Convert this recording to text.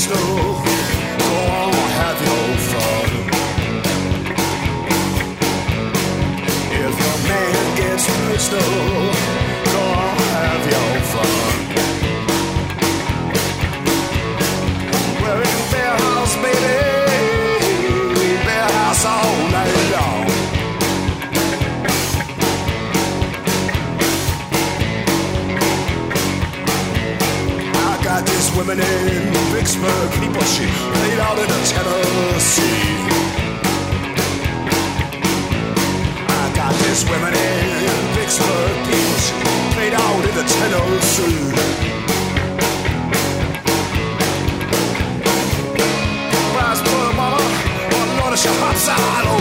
Bristol. Go on, have your fun. If your man gets Bristol, go on, have your fun. We're in Bear House, baby. Bear House all night long. Got these women in Vicksburg, people she played out in the Tennessee. I got these women in Vicksburg, people she played out in the Tennessee. Rise, boy, mama, oh Lord, she hops out